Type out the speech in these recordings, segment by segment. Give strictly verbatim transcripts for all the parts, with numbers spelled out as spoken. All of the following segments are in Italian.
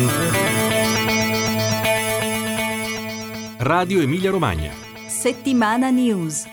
Radio Emilia Romagna. Settimana News.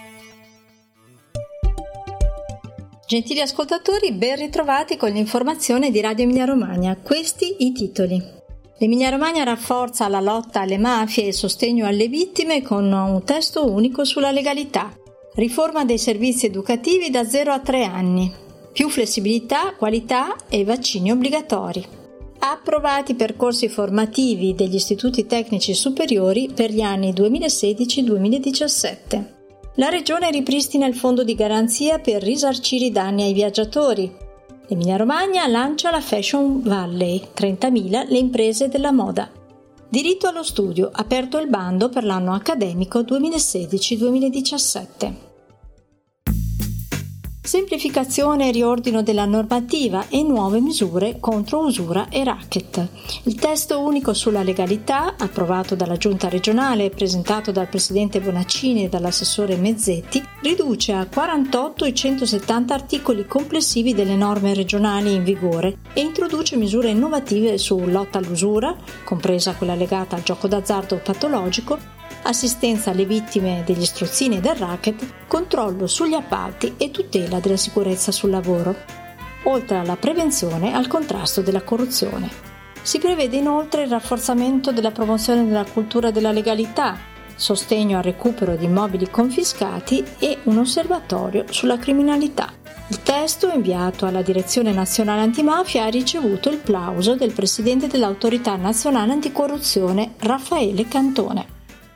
Gentili ascoltatori, ben ritrovati con l'informazione di Radio Emilia Romagna. Questi i titoli. L'Emilia Romagna rafforza la lotta alle mafie e il sostegno alle vittime con un testo unico sulla legalità. Riforma dei servizi educativi da zero a tre anni. Più flessibilità, qualità e vaccini obbligatori. Approvati percorsi formativi degli istituti tecnici superiori per gli anni duemilasedici duemiladiciassette. La Regione ripristina il fondo di garanzia per risarcire i danni ai viaggiatori. L'Emilia Romagna lancia la Fashion Valley, trentamila le imprese della moda. Diritto allo studio, aperto il bando per l'anno accademico duemilasedici duemiladiciassette. Semplificazione e riordino della normativa e nuove misure contro usura e racket. Il testo unico sulla legalità, approvato dalla Giunta regionale e presentato dal Presidente Bonaccini e dall'assessore Mezzetti, riduce a quarantotto i centosettanta articoli complessivi delle norme regionali in vigore e introduce misure innovative su lotta all'usura, compresa quella legata al gioco d'azzardo patologico, assistenza alle vittime degli strozzini e del racket, controllo sugli appalti e tutela della sicurezza sul lavoro, oltre alla prevenzione e al contrasto della corruzione. Si prevede inoltre il rafforzamento della promozione della cultura della legalità, sostegno al recupero di immobili confiscati e un osservatorio sulla criminalità. Il testo, inviato alla Direzione Nazionale Antimafia, ha ricevuto il plauso del Presidente dell'Autorità Nazionale Anticorruzione, Raffaele Cantone.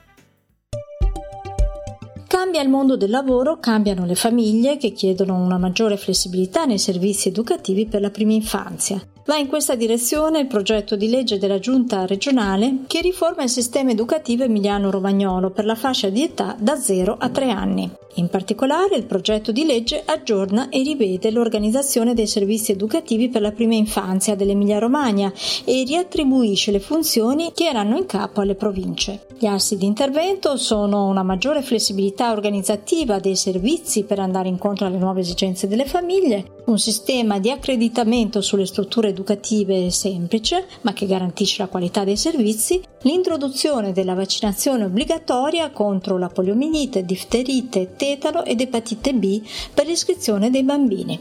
Cambia il mondo del lavoro, cambiano le famiglie che chiedono una maggiore flessibilità nei servizi educativi per la prima infanzia. Va in questa direzione il progetto di legge della Giunta regionale che riforma il sistema educativo emiliano-romagnolo per la fascia di età da zero a tre anni. In particolare, il progetto di legge aggiorna e rivede l'organizzazione dei servizi educativi per la prima infanzia dell'Emilia-Romagna e riattribuisce le funzioni che erano in capo alle province. Gli assi di intervento sono una maggiore flessibilità organizzativa dei servizi per andare incontro alle nuove esigenze delle famiglie, un sistema di accreditamento sulle strutture educative semplice, ma che garantisce la qualità dei servizi, l'introduzione della vaccinazione obbligatoria contro la poliomielite, difterite, tetano ed epatite B per l'iscrizione dei bambini.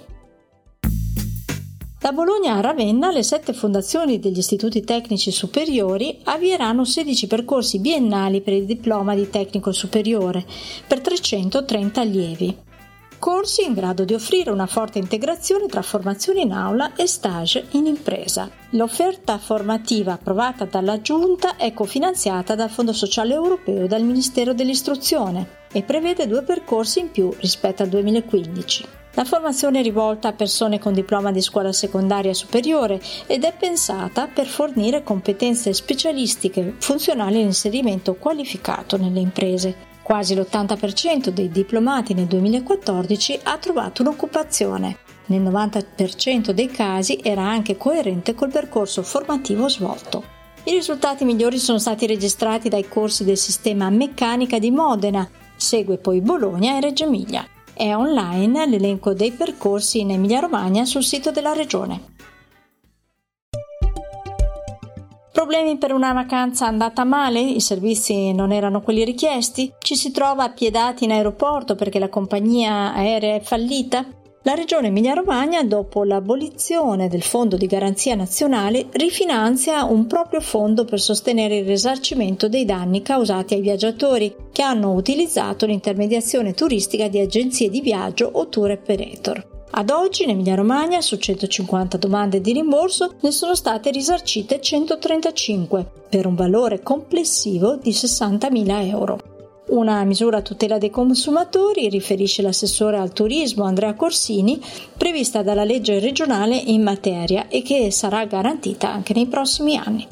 Da Bologna a Ravenna le sette fondazioni degli istituti tecnici superiori avvieranno sedici percorsi biennali per il diploma di tecnico superiore per trecentotrenta allievi. Corsi in grado di offrire una forte integrazione tra formazione in aula e stage in impresa. L'offerta formativa approvata dalla Giunta è cofinanziata dal Fondo Sociale Europeo e dal Ministero dell'Istruzione e prevede due percorsi in più rispetto al duemilaquindici. La formazione è rivolta a persone con diploma di scuola secondaria superiore ed è pensata per fornire competenze specialistiche funzionali all'inserimento qualificato nelle imprese. Quasi l'ottanta per cento dei diplomati nel duemilaquattordici ha trovato un'occupazione. Nel novanta per cento dei casi era anche coerente col percorso formativo svolto. I risultati migliori sono stati registrati dai corsi del sistema Meccanica di Modena, segue poi Bologna e Reggio Emilia. È online l'elenco dei percorsi in Emilia-Romagna sul sito della Regione. Problemi per una vacanza andata male? I servizi non erano quelli richiesti? Ci si trova appiedati in aeroporto perché la compagnia aerea è fallita? La Regione Emilia-Romagna, dopo l'abolizione del Fondo di Garanzia Nazionale, rifinanzia un proprio fondo per sostenere il risarcimento dei danni causati ai viaggiatori che hanno utilizzato l'intermediazione turistica di agenzie di viaggio o tour operator. Ad oggi in Emilia-Romagna su centocinquanta domande di rimborso ne sono state risarcite centotrentacinque per un valore complessivo di sessantamila euro. Una misura a tutela dei consumatori, riferisce l'assessore al turismo Andrea Corsini, prevista dalla legge regionale in materia e che sarà garantita anche nei prossimi anni.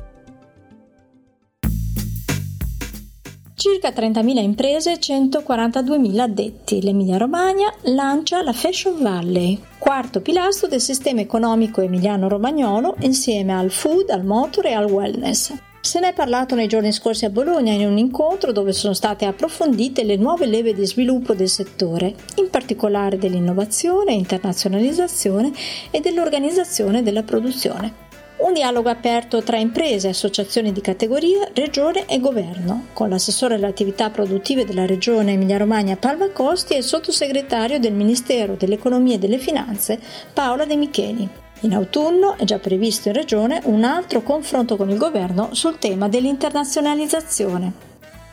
Circa trentamila imprese e centoquarantaduemila addetti. L'Emilia-Romagna lancia la Fashion Valley, quarto pilastro del sistema economico emiliano-romagnolo insieme al food, al motor e al wellness. Se ne è parlato nei giorni scorsi a Bologna in un incontro dove sono state approfondite le nuove leve di sviluppo del settore, in particolare dell'innovazione, internazionalizzazione e dell'organizzazione della produzione. Un dialogo aperto tra imprese, associazioni di categoria, regione e governo, con l'assessore alle attività produttive della regione Emilia-Romagna Palva Costi e il sottosegretario del Ministero dell'Economia e delle Finanze Paola De Micheli. In autunno è già previsto in regione un altro confronto con il governo sul tema dell'internazionalizzazione.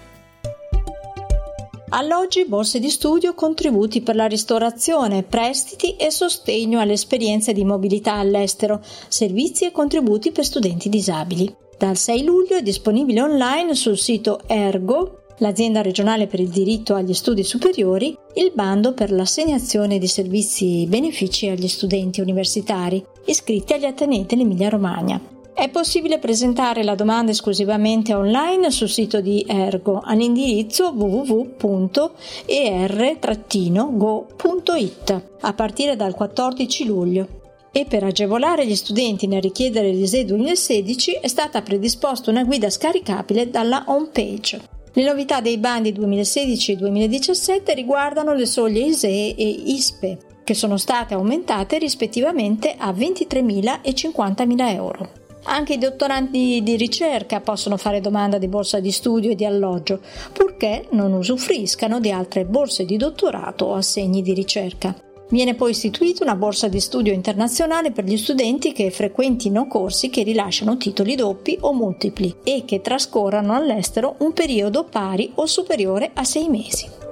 Alloggi, borse di studio, contributi per la ristorazione, prestiti e sostegno alle esperienze di mobilità all'estero, servizi e contributi per studenti disabili. Dal sei luglio è disponibile online sul sito Ergo, l'azienda regionale per il diritto agli studi superiori, il bando per l'assegnazione di servizi e benefici agli studenti universitari iscritti agli atenei dell'Emilia-Romagna. È possibile presentare la domanda esclusivamente online sul sito di Ergo all'indirizzo w w w punto e r go punto i t a partire dal quattordici luglio. E per agevolare gli studenti nel richiedere l'I S E E duemilasedici è stata predisposta una guida scaricabile dalla home page. Le novità dei bandi duemilasedici e duemiladiciassette riguardano le soglie I S E E e I S P E, che sono state aumentate rispettivamente a ventitremila e cinquantamila euro. Anche i dottorandi di ricerca possono fare domanda di borsa di studio e di alloggio, purché non usufruiscano di altre borse di dottorato o assegni di ricerca. Viene poi istituita una borsa di studio internazionale per gli studenti che frequentino corsi che rilasciano titoli doppi o multipli e che trascorrano all'estero un periodo pari o superiore a sei mesi.